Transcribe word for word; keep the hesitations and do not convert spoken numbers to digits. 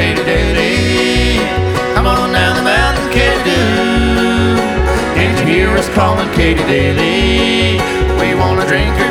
Katy Daly. Come on down the mountain, Katy Doo. Can't you hear us calling, Katy Daly? We wanna drink